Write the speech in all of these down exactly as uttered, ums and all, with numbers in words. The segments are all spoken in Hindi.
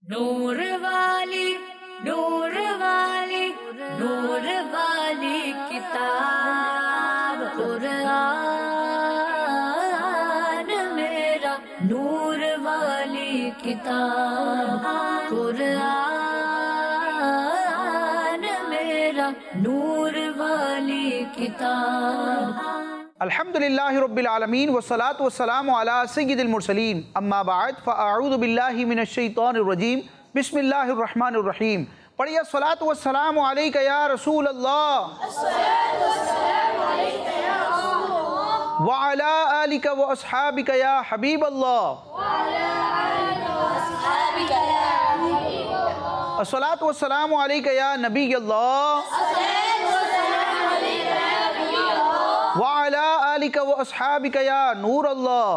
नूर वाली नूर वाली नूर वाली किताब कुरान मेरा नूर वाली किताब कुरान मेरा नूर वाली किताब। अल्हम्दुलिल्लाहि रब्बिल आलमीन वस्सलातु वस्सलामु अला सय्यिदिल मुरसलीन अम्मा बाद फ़अऊज़ु बिल्लाहि मिनश शैतानिर रजीम बिस्मिल्लाहिर रहमानिर रहीम। पढ़िए अस्सलातु वस्सलामु अलैका या रसूल अल्लाह व अला आलिका व अस्हाबिका या हबीब अल्लाह। अस्सलातु वस्सलामु अलैका या नबी अल्लाह व अला आलिका व अस्हाबिका या नूर अल्लाह।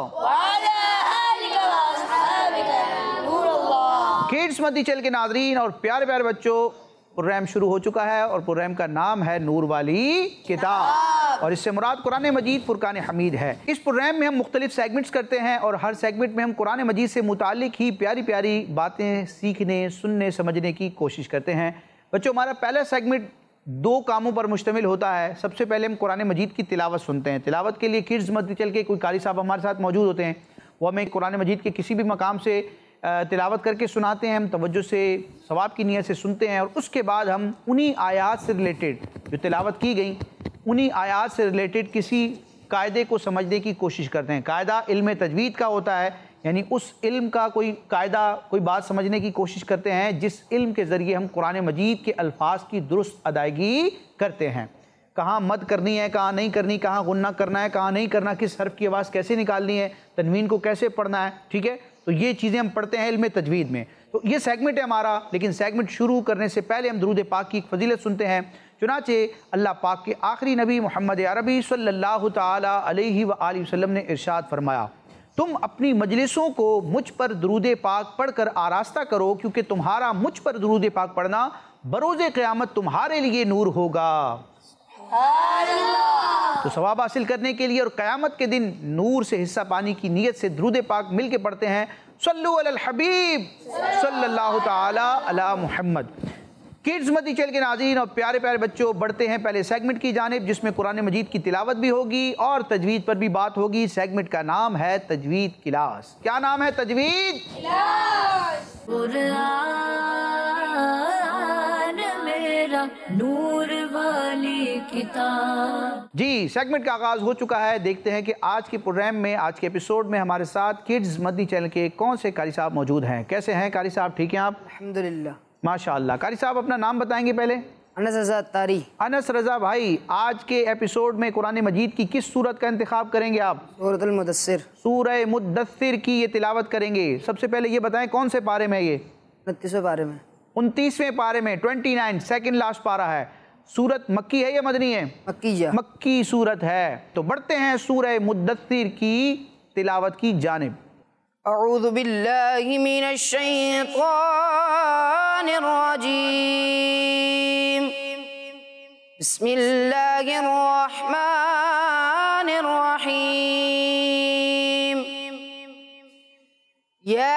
किड्स मदी चैनल के नाज़रीन और प्यारे प्यारे बच्चों, प्रोग्राम शुरू हो चुका है और प्रोग्राम का नाम है नूर वाली किताब और इससे मुराद कुरान मजीद फुरकान हमीद है। इस प्रोग्राम में हम मुख्तलिफ सेगमेंट्स करते हैं और हर सेगमेंट में हम कुरान मजीद से मुतालिक ही प्यारी प्यारी बातें सीखने, सुनने, समझने की कोशिश करते हैं। बच्चों, हमारा पहला सेगमेंट दो कामों पर मुश्तमिल होता है। सबसे पहले हम कुरान मजीद की तिलावत सुनते हैं। तिलावत के लिए किड्स मदी चल के कोई कारी साहब हमारे साथ मौजूद होते हैं, वो हमें कुरान मजीद के किसी भी मकाम से तिलावत करके सुनाते हैं। हम तवज्जो से सवाब की नियत से सुनते हैं और उसके बाद हम उन्हीं आयात से रिलेटेड जो तिलावत की गई उन्हीं आयात से रिलेटेड किसी कायदे को समझने की कोशिश करते हैं। कायदा इल्म तजवीद का होता है, यानी उस इल्म का कोई कायदा, कोई बात समझने की कोशिश करते हैं जिस इल्म के ज़रिए हम कुरान मजीद के अल्फाज की दुरुस्त अदायगी करते हैं। कहाँ मद करनी है, कहाँ नहीं करनी, कहाँ गुन्ना करना है, कहाँ नहीं करना, किस हर्फ की आवाज़ कैसे निकालनी है, तनवीन को कैसे पढ़ना है। ठीक है, तो ये चीज़ें हम पढ़ते हैं इल्म तजवीद में। तो ये सेगमेंट है हमारा, लेकिन सेगमेंट शुरू करने से पहले हम दुरूद पाक की एक फजीलत सुनते हैं। चुनाचे अल्लाह पाक के आखिरी नबी मोहम्मद अरबी सल्लल्लाहु ताला अलैहि व आलिहि वसल्लम ने इरशाद फरमाया, तुम अपनी मजलिसों को मुझ पर दुरूद पाक पढ़कर आरास्ता करो, क्योंकि तुम्हारा मुझ पर दुरूद पाक पढ़ना बरोज़े क़यामत तुम्हारे लिए नूर होगा। तो सवाब हासिल करने के लिए और क़यामत के दिन नूर से हिस्सा पाने की नीयत से दुरूद पाक मिल के पढ़ते हैं। सल्लु अलल हबीब सल्लल्लाहु ताला अला मुहम्मद। किड्स मदी चैनल के नाज़रीन और प्यारे प्यारे बच्चों, बढ़ते हैं पहले सेगमेंट की जानिब जिसमें कुरान मजीद की तिलावत भी होगी और तजवीद पर भी बात होगी। सेगमेंट का नाम है तजवीद क्लास। क्या नाम है? तजवीद क्लास। कुरान मेरा नूर वाली किताब। जी, सेगमेंट का आगाज हो चुका है। देखते हैं कि आज के प्रोग्राम में, आज के एपिसोड में हमारे साथ किड्स मदी चैनल के कौन से कारी साहब मौजूद हैं। कैसे हैं कारी साहब? ठीक हैं आप? अल्हम्दुलिल्लाह। माशाअल्लाह। कारी साहब अपना नाम बताएंगे पहले? अनस रज़ा तारी। अनस रज़ा भाई, आज के एपिसोड में कुरान मजीद की किस सूरत का इंतखाब करेंगे आप? सूरतुल मुदस्सिर। सूरह मुद्दस्सिर की ये तिलावत करेंगे। सबसे पहले ये बताएं कौन से पारे में ये? उनतीसवें पारे में। उनतीसवें पारे में, ट्वेंटी नाइन, सेकेंड लास्ट पारा है। सूरत मक्की है या मदनी है? मक्की है। मक्की सूरत है। तो बढ़ते हैं सूरह मुद्दस्सिर की तिलावत की जानिब। अऊज़ु बिल्लाहि मिनश शैतानिर रजीम। बिस्मिल्लाहिर रहमानिर रहीम। या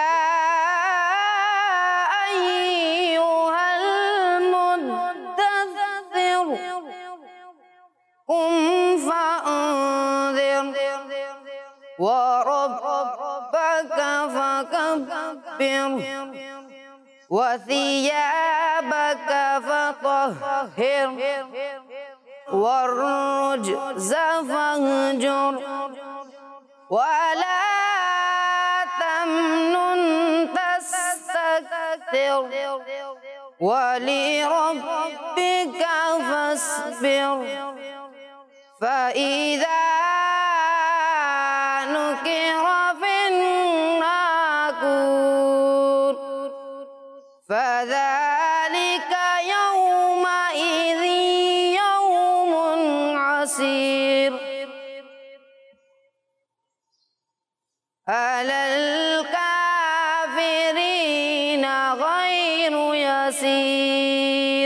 वसियाबक फतहिर वरुज्ज़ फहजुर वला तमनुन तस्तक्थिर वलिरब्बिका फस्बिर फ़इज़ा فذلك يومئذ يوم عسير على الكافرين غير يسير।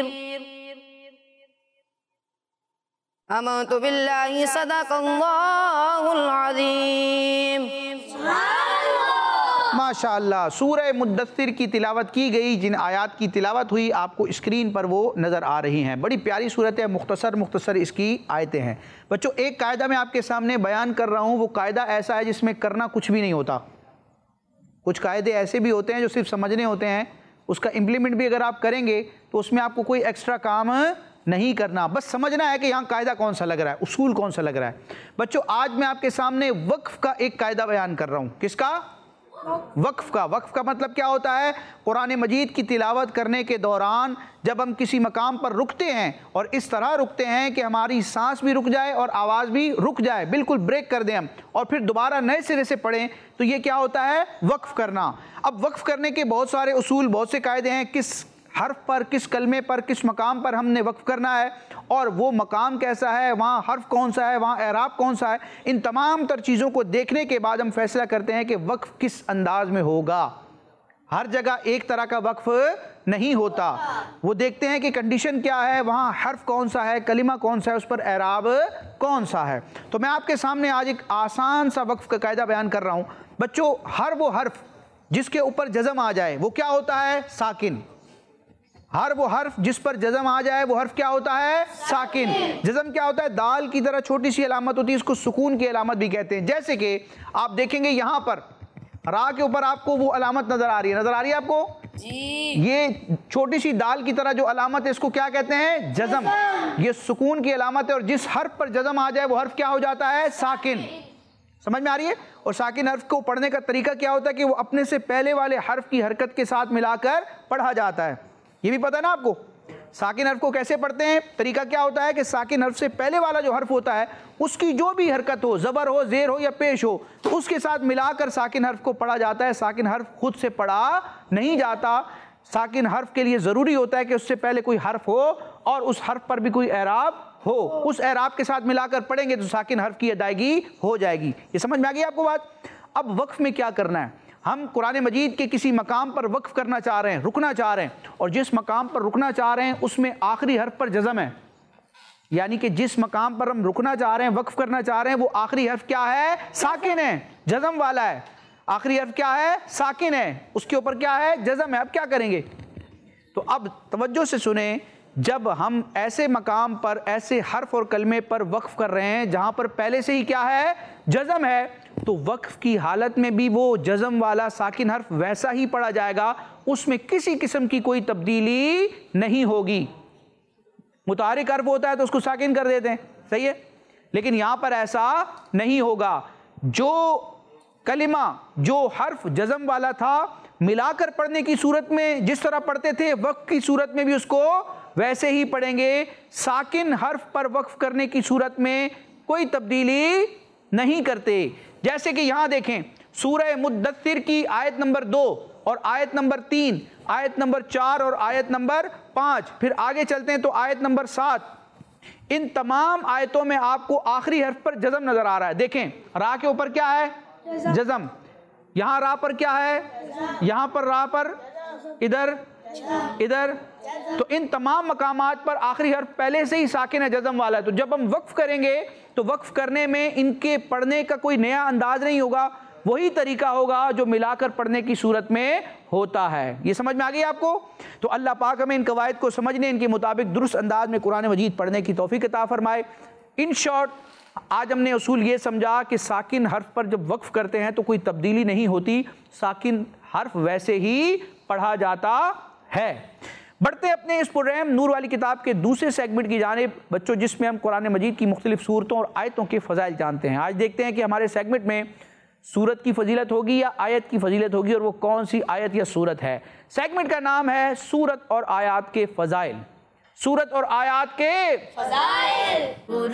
آمنت بالله صدق الله العظيم। माशाअल्लाह, सूरह मुद्दस्सिर की तिलावत की गई। जिन आयात की तिलावत हुई आपको स्क्रीन पर वो नज़र आ रही हैं। बड़ी प्यारी सूरत है, मुख्तसर मुख्तसर इसकी आयतें हैं। बच्चों, एक कायदा मैं आपके सामने बयान कर रहा हूँ। वो कायदा ऐसा है जिसमें करना कुछ भी नहीं होता। कुछ कायदे ऐसे भी होते हैं जो सिर्फ समझने होते हैं, उसका इम्प्लीमेंट भी अगर आप करेंगे तो उसमें आपको कोई एक्स्ट्रा काम नहीं करना, बस समझना है कि यहाँ कायदा कौन सा लग रहा है, उसूल कौन सा लग रहा है। बच्चों, आज मैं आपके सामने वक्फ का एक कायदा बयान कर रहा हूँ। किसका? वक्फ का। वक्फ का मतलब क्या होता है? कुरान मजीद की तिलावत करने के दौरान जब हम किसी मकाम पर रुकते हैं और इस तरह रुकते हैं कि हमारी सांस भी रुक जाए और आवाज़ भी रुक जाए, बिल्कुल ब्रेक कर दें हम, और फिर दोबारा नए सिरे से पढ़ें, तो ये क्या होता है? वक्फ करना। अब वक्फ करने के बहुत सारे उसूल, बहुत से कायदे हैं। किस हर्फ पर, किस कलमे पर, किस मकाम पर हमने वक्फ करना है, और वो मकाम कैसा है, वहाँ हर्फ कौन सा है, वहाँ एराब कौन सा है। इन तमाम तर चीज़ों को देखने के बाद हम फैसला करते हैं कि वक्फ किस अंदाज में होगा। हर जगह एक तरह का वक्फ नहीं होता। वो देखते हैं कि कंडीशन क्या है, वहाँ हर्फ कौन सा है, कलिमा कौन सा है, उस पर एराब कौन सा है। तो मैं आपके सामने आज एक आसान सा वक्फ का कायदा बयान कर रहा हूँ। बच्चों, हर वो हर्फ जिसके ऊपर जज़म आ जाए वो क्या होता है? साकिन। हर वो हर्फ जिस पर जज़म आ जाए वो हर्फ क्या होता है? साकिन। जज़म क्या होता है? दाल की तरह छोटी सी अलामत होती है, इसको सुकून की अलामत भी कहते हैं। जैसे कि आप देखेंगे यहाँ पर रा के ऊपर आपको वो अलामत नजर आ रही है, नजर आ रही है आपको जी? ये छोटी सी दाल की तरह जो अलामत है इसको क्या कहते हैं? जज़म। ये सुकून की अलामत है, और जिस हर्फ पर जज़म आ जाए वो हर्फ क्या हो जाता है? साकिन। समझ में आ रही है? और साकिन हर्फ को पढ़ने का तरीका क्या होता है कि वो अपने से पहले वाले हर्फ की हरकत के साथ मिलाकर पढ़ा जाता है। ये भी पता है ना आपको? साकिन हर्फ को कैसे पढ़ते हैं? तरीका क्या होता है कि साकिन हर्फ से पहले वाला जो हर्फ होता है उसकी जो भी हरकत हो, ज़बर हो, ज़ेर हो या पेश हो, तो उसके साथ मिलाकर साकिन हर्फ को पढ़ा जाता है। साकिन हर्फ खुद से पढ़ा नहीं जाता। साकिन हर्फ के लिए ज़रूरी होता है कि उससे पहले कोई हर्फ हो और उस हर्फ पर भी कोई एराब हो। उस एराब के साथ मिलाकर पढ़ेंगे तो साकिन हर्फ की अदायगी हो जाएगी। ये समझ में आ गई आपको बात? अब वक्फ में क्या करना है? हम कुरान मजीद के किसी मकाम पर वक्फ करना चाह रहे हैं, रुकना चाह रहे हैं, और जिस मकाम पर रुकना चाह रहे हैं उसमें आखिरी हर्फ पर जज़म है। यानी कि जिस मकाम पर हम रुकना चाह रहे हैं, वक्फ करना चाह रहे हैं, वो आखिरी हर्फ क्या है? साकिन है, जज़म वाला है। आखिरी हर्फ क्या है? साकिन है, उसके ऊपर क्या है? जज़म है। अब क्या करेंगे? तो अब तवज्जो से सुने, जब हम ऐसे मकाम पर, ऐसे हर्फ और कलमे पर वक्फ कर रहे हैं जहाँ पर पहले से ही क्या है? जज़म है, तो वक्फ की हालत में भी वो जज़म वाला साकिन हर्फ वैसा ही पढ़ा जाएगा, उसमें किसी किस्म की कोई तब्दीली नहीं होगी। मुतारिक हर्फ होता है तो उसको साकिन कर देते हैं, सही है, लेकिन यहाँ पर ऐसा नहीं होगा। जो कलिमा, जो हर्फ जज़म वाला था, मिलाकर पढ़ने की सूरत में जिस तरह पढ़ते थे, वक्फ की सूरत में भी उसको वैसे ही पढ़ेंगे। साकिन हर्फ पर वक्फ करने की सूरत में कोई तब्दीली नहीं करते। जैसे कि यहाँ देखें, सूरह मुद्दस्सिर की आयत नंबर दो और आयत नंबर तीन, आयत नंबर चार और आयत नंबर पाँच, फिर आगे चलते हैं तो आयत नंबर सात। इन तमाम आयतों में आपको आखिरी हर्फ पर जज़म नजर आ रहा है। देखें, रा के ऊपर क्या है? जज़म। यहाँ रा पर क्या है? यहाँ पर रा पर, इधर, इधर। तो इन तमाम मकामात पर आखिरी हर्फ पहले से ही साकिन है, जज़म वाला है। तो जब हम वक्फ करेंगे तो वक्फ करने में इनके पढ़ने का कोई नया अंदाज नहीं होगा, वही तरीका होगा जो मिलाकर पढ़ने की सूरत में होता है। ये समझ में आ गई आपको? तो अल्लाह पाक हमें इन कवायद को समझने, इनके मुताबिक दुरुस्त अंदाज में कुरान मजीद पढ़ने की तौफीक अता फरमाए। इन शॉर्ट, आज हमने उसूल ये समझा कि साकिन हर्फ पर जब वक्फ करते हैं तो कोई तब्दीली नहीं होती, साकिन हर्फ वैसे ही पढ़ा जाता है। बढ़ते अपने इस प्रोग्राम नूर वाली किताब के दूसरे सेगमेंट की जानिब बच्चों, जिसमें हम कुरान मजीद की मुख्तलिफ सूरतों और आयतों के फ़ज़ाइल जानते हैं। आज देखते हैं कि हमारे सेगमेंट में सूरत की फजीलत होगी या आयत की फजीलत होगी, और वो कौन सी आयत या सूरत है। सेगमेंट का नाम है सूरत और आयात के फ़ज़ाइल। सूरत और आयात के फ़ज़ाइल।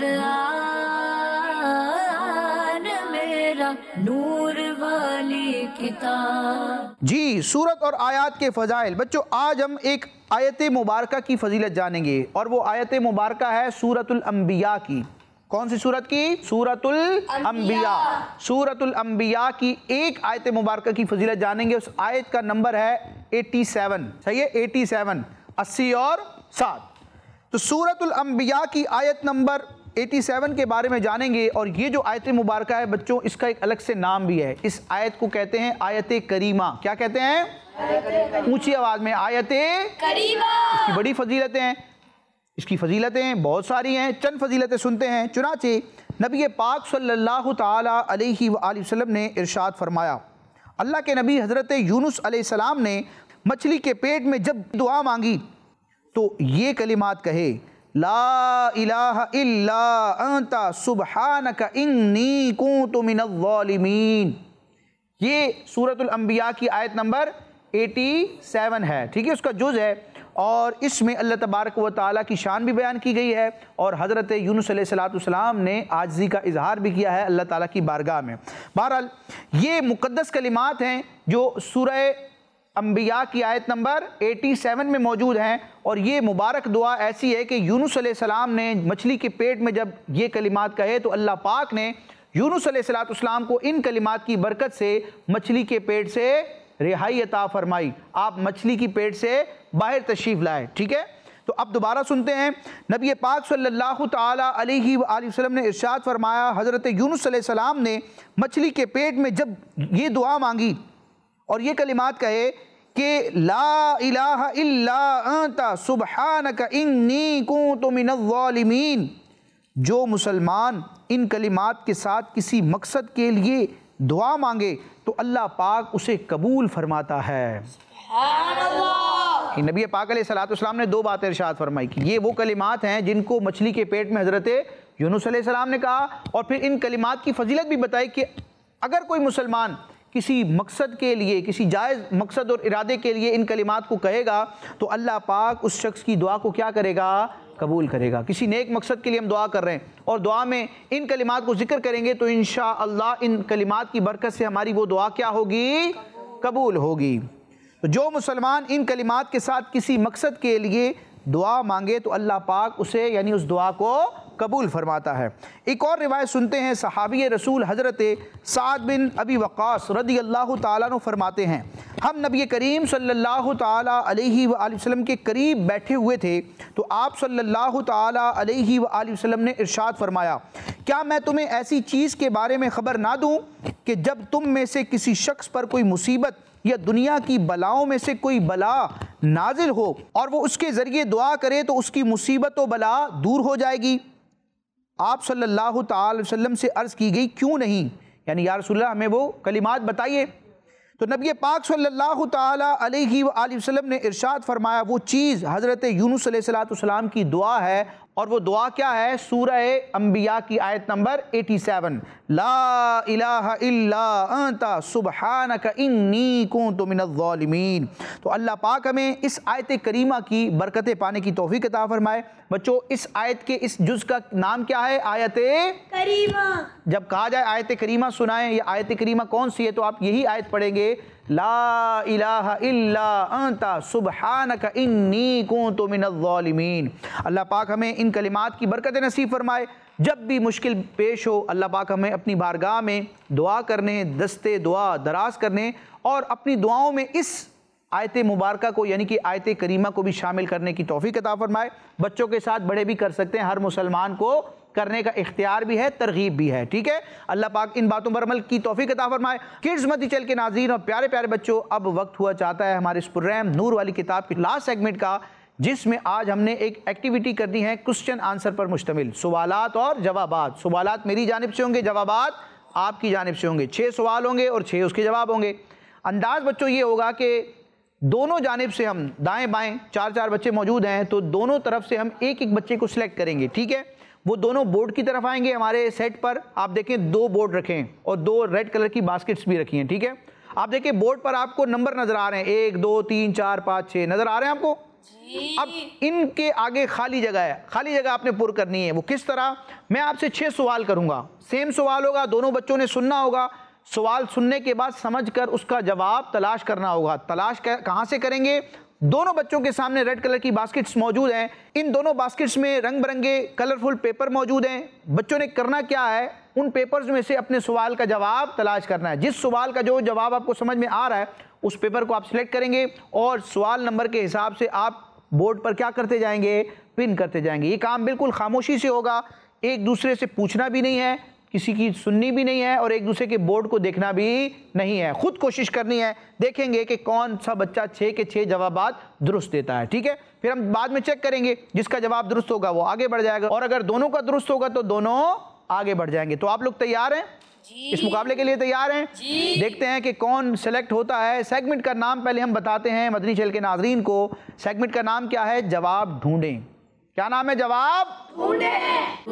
कुरान मेरा नूर वाली किताब। जी, सूरत और आयात के फ़ज़ाइल। बच्चों, आज हम एक आयत मुबारका की फजीलत जानेंगे, और वो आयत मुबारका है सूरतुल अंबिया की। कौन सी सूरत की? सूरतुल अंबिया। सूरतुल अंबिया की एक आयत मुबारका की फजीलत जानेंगे। उस आयत का नंबर है सत्तासी, सही है, सत्तासी, अस्सी और सात। तो सूरतुल अंबिया की आयत नंबर सत्तासी के बारे में जानेंगे। और ये जो आयत मुबारक है बच्चों, इसका एक अलग से नाम भी है। इस आयत को कहते हैं आयत करीमा। क्या कहते हैं? ऊंची आवाज में, आयत करीमा। इसकी बड़ी फजीलतें हैं, इसकी फजीलतें बहुत सारी हैं। चंद फजीलतें सुनते हैं। चुनाचे नबी पाक सल्लल्लाहु ताला अलैहि वसल्लम ने इरशाद फरमाया, अल्लाह के नबी हज़रत यूनुस अलैहिस्सलाम ने मछली के पेट में जब दुआ मांगी तो ये कलिमात कहे, ला इलाहा इल्ला अंता सुब्हानका इन्नी कुन्तु मिनज़्ज़ालिमीन। ये सूरतुल अंबिया की आयत नंबर सत्तासी है, ठीक है, उसका जुज़ है। और इसमें अल्लाह तबारक व तआला की शान भी बयान की गई है और हज़रत यूनुस अलैहिस्सलाम ने आजिज़ी का इजहार भी किया है अल्लाह ताला की बारगाह में। बहरहाल ये मुक़द्दस कलिमात हैं जो सूरह अंबिया की आयत नंबर सत्तासी में मौजूद हैं। और ये मुबारक दुआ ऐसी है कि यूनुस अलैहिस्सलाम ने मछली के पेट में जब ये कलिमात कहे तो अल्लाह पाक ने यूनुस अलैहिस्सलाम को इन कलिमात की बरकत से मछली के पेट से रिहाई अता फरमाई। आप मछली की पेट से बाहर तशरीफ़ लाए, ठीक है। तो अब दोबारा सुनते हैं। नबी पाक सल्लल्लाहु ताला अलैहि वसल्लम ने इरशाद फरमाया, हज़रत यूनुस अलैहिस्सलाम ने मछली के पेट में जब ये दुआ मांगी और ये कलिमात कहे कि ला इलाहा इल्ला अंता सुब्हानका इन्नी कुन्तु मिनज़्ज़ालिमीन। जो मुसलमान इन कलिमात के साथ किसी मकसद के लिए दुआ मांगे तो अल्लाह पाक उसे कबूल फरमाता है। नबी पाक अलैहिस्सलाम ने दो बातें इरशाद फरमाई कि ये वो कलिमात हैं जिनको मछली के पेट में हज़रत यूनुस अलैहिस्सलाम ने कहा, और फिर इन कलिमात की फजीलत भी बताई कि अगर कोई मुसलमान किसी मकसद के लिए, किसी जायज़ मकसद और इरादे के लिए इन कलिमात को कहेगा तो अल्लाह पाक उस शख्स की दुआ को क्या करेगा? कबूल करेगा। किसी नेक मकसद के लिए हम दुआ कर रहे हैं और दुआ में इन कलिमात को जिक्र करेंगे तो इंशाअल्लाह इन कलिमात की बरकत से हमारी वो दुआ क्या होगी? कबूल होगी। तो जो मुसलमान इन कलिमात के साथ किसी मकसद के लिए दुआ मांगे तो अल्लाह पाक उसे यानी उस दुआ को कबूल फरमाता है। एक और रिवायत सुनते हैं। सहाबी रसूल हज़रत साद बिन अबी वक़ास रज़ी अल्लाह ताला अन्हु फरमाते हैं, हम नबी करीम सल्लल्लाहु ताला अलैहि वसल्लम के करीब बैठे हुए थे तो आप सल्लल्लाहु ताला अलैहि वसल्लम ने इरशाद फरमाया, क्या मैं तुम्हें ऐसी चीज़ के बारे में ख़बर ना दूँ कि जब तुम में से किसी शख्स पर कोई मुसीबत या दुनिया की बलाओं में से कोई बला नाजिल हो और वो उसके ज़रिए दुआ करे तो उसकी मुसीबत व बला दूर हो जाएगी। आप सल्लल्लाहु ताला अलैहि वसल्लम से अर्ज़ की गई, क्यों नहीं, यानी या रसूलल्लाह हमें वो कलिमात बताइए। तो नबी पाक सल्लल्लाहु ताला अलैहि वसल्लम ने इरशाद फरमाया, वो चीज़ हज़रत यूनुस अलैहिस्सलाम की दुआ है और वो दुआ क्या है? सूरह अंबिया की आयत नंबर सत्तासी, ला इलाहा इल्ला अंता सुब्हानका इन्नी कुन्तु मिनज़्ज़ालिमीन। तो अल्लाह पाक हमें इस आयत करीमा की बरकतें पाने की तौफीक अता फरमाए। बच्चों, इस आयत के इस जुज़ का नाम क्या है? आयत करीमा। जब कहा जाए आयत करीमा सुनाएं, ये आयत करीमा कौन सी है, तो आप यही आयत पढ़ेंगे, ला इलाहा इल्ला अंता सुब्हानका इन्नी कुन्तु मिनज़्ज़ालिमीन। अल्लाह पाक हमें इन कलिमात की बरकत नसीब फरमाए। जब भी मुश्किल पेश हो अल्लाह पाक हमें अपनी बारगाह में दुआ करने, दस्ते दुआ दराज करने और अपनी दुआओं में इस आयत मुबारका को यानी कि आयत करीमा को भी शामिल करने की तौफीक अता फरमाए। बच्चों के साथ बड़े भी कर सकते हैं, हर मुसलमान को करने का इख्तियार भी है, तरगीब भी है, ठीक है। अल्लाह पाक इन बातों पर अमल की तौफीक अता फरमाए। किड्स मदी चल के नाज़रीन और प्यारे प्यारे बच्चों, अब वक्त हुआ चाहता है हमारे इस प्रोग्राम नूर वाली किताब के लास्ट सेगमेंट का, जिसमें आज हमने एक एक्टिविटी करनी है क्वेश्चन आंसर पर मुश्तमिल, सवालात और जवाबात। सवालात मेरी जानिब से होंगे, जवाबात आपकी जानिब से होंगे। छः सवाल होंगे और छः उसके जवाब होंगे। अंदाज़ बच्चों ये होगा कि दोनों जानिब से हम दाएं बाएं चार चार बच्चे मौजूद हैं तो दोनों तरफ से हम एक एक बच्चे को सिलेक्ट करेंगे, ठीक है। वो दोनों बोर्ड की तरफ आएंगे हमारे सेट पर। आप देखें दो बोर्ड रखे हैं और दो रेड कलर की बास्केट्स भी रखी हैं, ठीक है। आप देखिए बोर्ड पर आपको नंबर नजर आ रहे हैं, एक दो तीन चार पाँच छः नजर आ रहे हैं आपको। अब इनके आगे खाली जगह है, खाली जगह आपने पुर करनी है। वो किस तरह? मैं आपसे छः सवाल करूंगा, सेम सवाल होगा, दोनों बच्चों ने सुनना होगा। सवाल सुनने के बाद समझकर उसका जवाब तलाश करना होगा। तलाश कहाँ से करेंगे? दोनों बच्चों के सामने रेड कलर की बास्केट्स मौजूद हैं। इन दोनों बास्केट्स में रंग बिरंगे कलरफुल पेपर मौजूद हैं। बच्चों ने करना क्या है, उन पेपर्स में से अपने सवाल का जवाब तलाश करना है। जिस सवाल का जो जवाब आपको समझ में आ रहा है उस पेपर को आप सिलेक्ट करेंगे और सवाल नंबर के हिसाब से आप बोर्ड पर क्या करते जाएंगे? पिन करते जाएंगे। ये काम बिल्कुल खामोशी से होगा, एक दूसरे से पूछना भी नहीं है, किसी की सुननी भी नहीं है और एक दूसरे के बोर्ड को देखना भी नहीं है, खुद कोशिश करनी है। देखेंगे कि कौन सा बच्चा छः के छः जवाबात दुरुस्त देता है, ठीक है। फिर हम बाद में चेक करेंगे, जिसका जवाब दुरुस्त होगा वो आगे बढ़ जाएगा और अगर दोनों का दुरुस्त होगा तो दोनों आगे बढ़ जाएंगे। तो आप लोग तैयार हैं? इस मुकाबले के लिए तैयार हैं? देखते हैं कि कौन सेलेक्ट होता है। सेगमेंट का नाम पहले हम बताते हैं मदनी चैनल के नाजरीन को। सेगमेंट का नाम क्या है? जवाब ढूंढें। क्या नाम है? जवाब ढूंढें।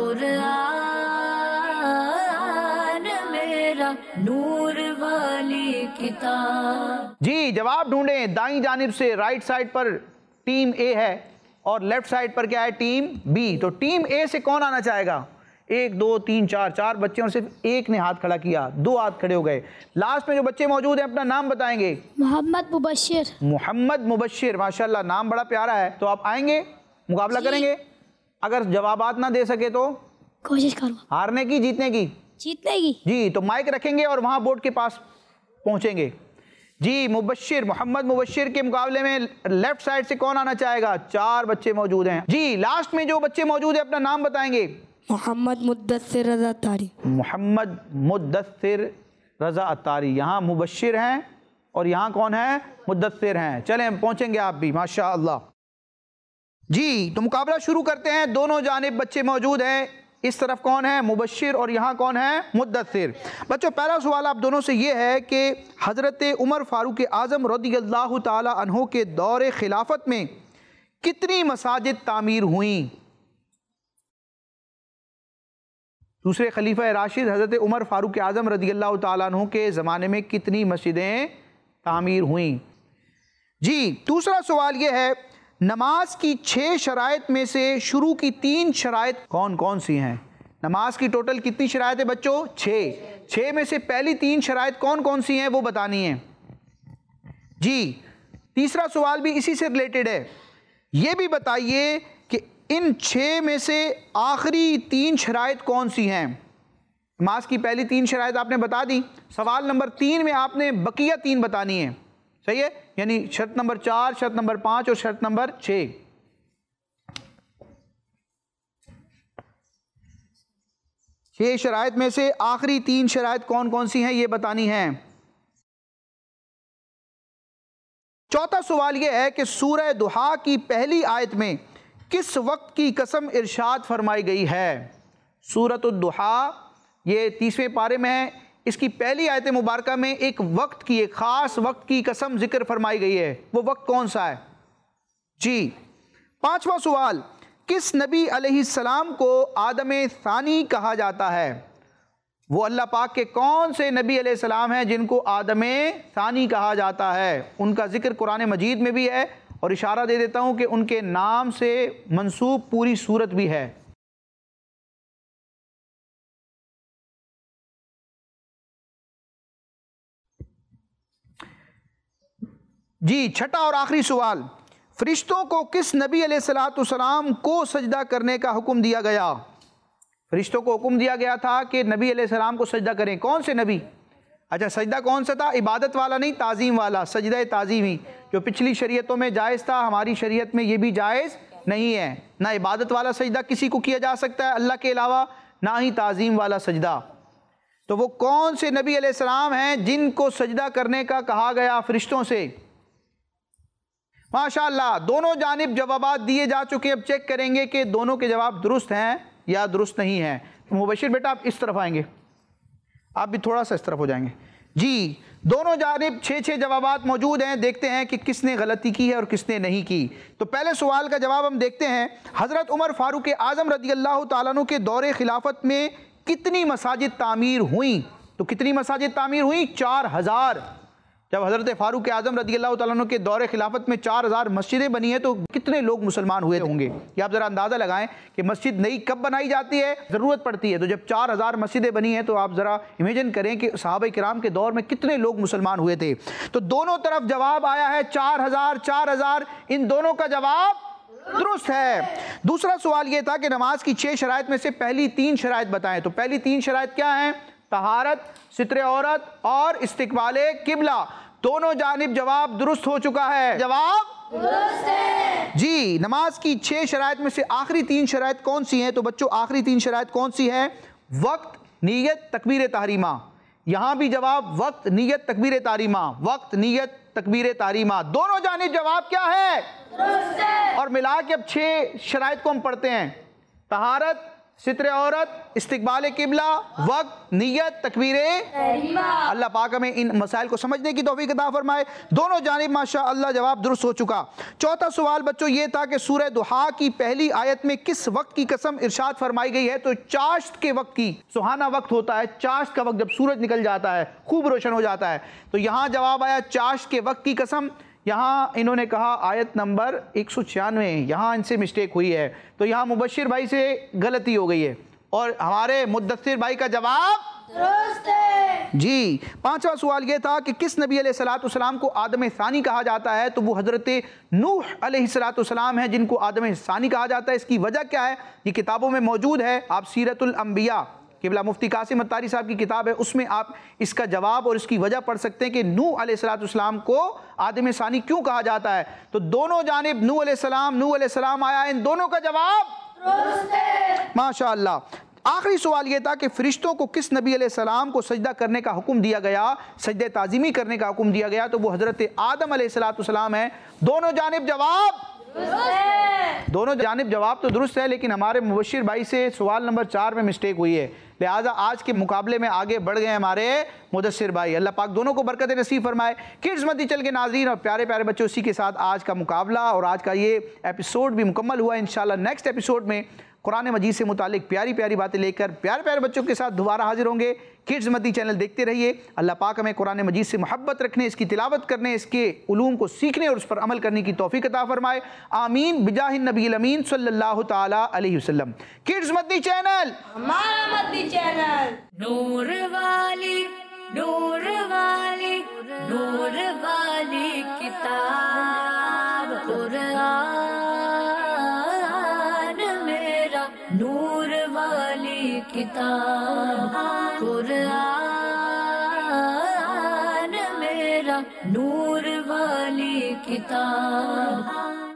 कुरान मेरा नूर वाली किताब। जी, जवाब ढूंढें। दाईं जानिब से राइट साइड पर टीम ए है और लेफ्ट साइड पर क्या है? Team B. तो टीम ए से कौन आना चाहेगा? एक दो तीन चार चार बच्चे और सिर्फ एक ने हाथ खड़ा किया, दो हाथ खड़े हो गए। लास्ट में जो बच्चे मौजूद हैं अपना नाम बताएंगे। मोहम्मद मुबश्शिर। मोहम्मद मुबश्शिर, माशाल्लाह नाम बड़ा प्यारा है। तो आप आएंगे, मुकाबला करेंगे? अगर जवाबात ना दे सके तो कोशिश करो। हारने की, जीतने की? जीतने की। जी, तो माइक रखेंगे और वहां बोर्ड के पास पहुंचेंगे। जी, मुबश्शिर, मोहम्मद मुबश्शिर के मुकाबले में लेफ्ट साइड से कौन आना चाहेगा? चार बच्चे मौजूद हैं। जी, लास्ट में जो बच्चे मौजूद हैं अपना नाम बताएंगे। मोहम्मद मुद्दस्सिर रज़ा अत्तारी। मोहम्मद मुद्दस्सिर रज़ा अत्तारी। यहाँ मुबश्शिर हैं और यहाँ कौन है? मुद्दस्सिर हैं। चलें, पहुँचेंगे आप भी, माशाअल्लाह। जी, तो मुकाबला शुरू करते हैं। दोनों जानिब बच्चे मौजूद हैं। इस तरफ कौन है? मुबश्शिर और यहाँ कौन है? मुद्दस्सिर। बच्चों, पहला सवाल आप दोनों से ये है कि हज़रत उमर फारूक आज़म रज़ियल्लाहु ताला अन्हु के दौर खिलाफत में कितनी मसाजिद तामीर हुई? दूसरे खलीफा राशिद हज़रत उमर फारूक आज़म रज़ियल्लाहु ताला अन्हु के ज़माने में कितनी मस्जिदें तामीर हुई? जी, दूसरा सवाल ये है, नमाज की छः शराइत में से शुरू की तीन शराइत कौन कौन सी हैं? नमाज की टोटल कितनी शराइत है बच्चों? छः। छः में से पहली तीन शराइत कौन कौन सी हैं वो बतानी है। जी, तीसरा सवाल भी इसी से रिलेटेड है। ये भी बताइए कि इन छः में से आखिरी तीन शराइत कौन सी हैं? नमाज की पहली तीन शराइत आपने बता दी। सवाल नंबर तीन में आपने बकिया तीन बतानी है, सही है? यानी शर्त नंबर चार, शर्त नंबर पाँच और शर्त नंबर छः। छः शराइत में से आखिरी तीन शराइत कौन कौन सी हैं ये बतानी है। चौथा सवाल यह है कि सूरह दुहा की पहली आयत में किस वक्त की कसम इरशाद फरमाई गई है? सूरत दुहा ये तीसवें पारे में है। इसकी पहली आयत मुबारका में एक वक्त की, एक ख़ास वक्त की कसम जिक्र फरमाई गई है। वो वक्त कौन सा है? जी, पांचवा सवाल, किस नबी अलैहिस्सलाम को आदम सानी कहा जाता है? वो अल्लाह पाक के कौन से नबी अलैहिस्सलाम हैं जिनको आदम सानी कहा जाता है? उनका जिक्र कुरान मजीद में भी है और इशारा दे देता हूँ कि उनके नाम से मंसूब पूरी सूरत भी है। जी, छठा और आखिरी सवाल, फरिश्तों को किस नबी अलैहिस्सलाम को सजदा करने का हुक्म दिया गया? फरिश्तों को हुक्म दिया गया था कि नबी अलैहिस्सलाम को सजदा करें। कौन से नबी? अच्छा, सजदा कौन सा था? इबादत वाला नहीं, ताज़ीम वाला, सजदा ताज़ीमी, जो पिछली शरीयतों में जायज़ था, हमारी शरीयत में ये भी जायज़ नहीं है। ना इबादत वाला सजदा किसी को किया जा सकता है अल्लाह के अलावा, ना ही ताज़ीम वाला सजदा। तो वो कौन से नबी अलैहिस्सलाम हैं जिनको सजदा करने का कहा गया फरिश्तों से? माशाअल्लाह, दोनों जानिब जवाबात दिए जा चुके हैं। अब चेक करेंगे कि दोनों के जवाब दुरुस्त हैं या दुरुस्त नहीं हैं। मुबश्शिर बेटा आप इस तरफ आएंगे, आप भी थोड़ा सा इस तरफ हो जाएंगे। जी, दोनों जानिब छः छः जवाबात मौजूद हैं। देखते हैं कि किसने गलती की है और किसने नहीं की। तो पहले सवाल का जवाब हम देखते हैं। हज़रत उमर फारूक आज़म रज़ियल्लाहु ताला अन्हु के दौरे खिलाफत में कितनी मसाजिद तामीर हुई? तो कितनी मसाजिद तामीर हुई? चार हज़ार। जब हज़रत फारूक आज़म रज़ियल्लाहु ताला अन्हु के दौरे खिलाफत में चार हज़ार मस्जिदें बनी हैं तो कितने लोग मुसलमान हुए होंगे? ये आप ज़रा अंदाज़ा लगाएं कि मस्जिद नई कब बनाई जाती है, ज़रूरत पड़ती है। तो जब चार हज़ार मस्जिदें बनी हैं तो आप ज़रा इमेजिन करें कि सहाबा किराम के दौर में कितने लोग मुसलमान हुए थे। तो दोनों तरफ जवाब आया है चार हज़ार चार हज़ार। इन दोनों का जवाब दुरुस्त है। दूसरा सवाल ये था कि नमाज की छः शराइत में से पहली तीन शराइत बताएं। तो पहली तीन शराइत क्या हैं? तहारत, सित्रे औरत और इस्तिकबाले किबला। दोनों जानिब जवाब दुरुस्त हो चुका है। जवाब दुरुस्त है। जी, नमाज की छह शराइत में से आखिरी तीन शराइत कौन सी हैं? तो बच्चों आखिरी तीन शराइत कौन सी है? वक्त, नीयत, तकबीर तारीमा। यहाँ भी जवाब वक्त, नीयत, तकबीर तारीमा। वक्त, नीयत, तकबीर तारीमा, दोनों जानिब जवाब क्या है? और मिला के अब छह शराइत को हम पढ़ते हैं। तहारत, सित्र औरत, इस्तिकबाल किबला, वक्त, नीयत, तकबीरे। अल्लाह पाक हमें इन मसाइल को समझने की तौफीक अता फरमाए। दोनों जानिब माशाअल्लाह जवाब दुरुस्त हो चुका। चौथा सवाल बच्चों ये था कि सूरह दुहा की पहली आयत में किस वक्त की कसम इरशाद फरमाई गई है? तो चाश्त के वक्त की। सुहाना वक्त होता है चाश्त का वक्त, जब सूरज निकल जाता है, खूब रोशन हो जाता है। तो यहाँ जवाब आया चाश्त के वक्त की कसम। यहाँ इन्होंने कहा आयत नंबर एक सौ छियानवे, यहाँ इनसे मिस्टेक हुई है, तो यहाँ मुबशिर भाई से गलती हो गई है और हमारे मुद्दस्सिर भाई का जवाब दुरुस्त है। जी, पांचवा सवाल यह था कि किस नबी अलैहिस्सलाम को आदम सानी कहा जाता है? तो वो हजरत नूह अलैहिस्सलाम है जिनको आदम सानी कहा जाता है। इसकी वजह क्या है? ये किताबों में मौजूद है। आप सीरतुल अंबिया किबला मुफ्ती कासिम अत्तारी साहब की किताब है, उसमें आप इसका जवाब और इसकी वजह पढ़ सकते हैं कि नूह अलैहिस्सलाम को आदम सानी क्यों कहा जाता है। तो दोनों जानिब नूह अलैहिस्सलाम नूह अलैहिस्सलाम आया, इन दोनों का जवाब माशाअल्लाह। आखिरी सवाल यह था कि फरिश्तों को किस नबी अलैहिस्सलाम को सजदा करने का हुक्म दिया गया, सजदे ताज़ीमी करने का हुक्म दिया गया? तो वो हजरत आदम अलैहिस्सलाम है। दोनों जानिब जवाब दोनों जानिब जवाब तो दुरुस्त है, लेकिन हमारे मुबशिर भाई से सवाल नंबर चार में मिस्टेक हुई है, लिहाजा आज के मुकाबले में आगे बढ़ गए हमारे मुदस्सिर भाई। अल्लाह पाक दोनों को बरकत नसीब फरमाए। किड्स मदी चल के नाज़रीन और प्यारे प्यारे बच्चों, इसी के साथ आज का मुकाबला और आज का ये एपिसोड भी मुकम्मल हुआ। इंशाल्लाह नेक्स्ट एपिसोड में कुरान मजीद से मुतालिक प्यारी प्यारी बातें लेकर प्यारे प्यारे बच्चों के साथ दोबारा हाजिर होंगे। किड्स मदी चैनल देखते रहिए। अल्लाह पाक हमें कुरान मजीद से मोहब्बत रखने, इसकी तिलावत करने, इसके उलूम को सीखने और उस पर अमल करने की तौफीक अता फरमाए। आमीन बिजाहिन नबील अमीन सल्लल्लाहु ताला अलैहि वसल्लम। किड्स मदी चैनल हमारा मदनी चैनल। नूर वाली नूर वाली नूर वाली किताब कुरान मेरा, नूर वाली किताब कुरान मेरा, नूर वाली किताब।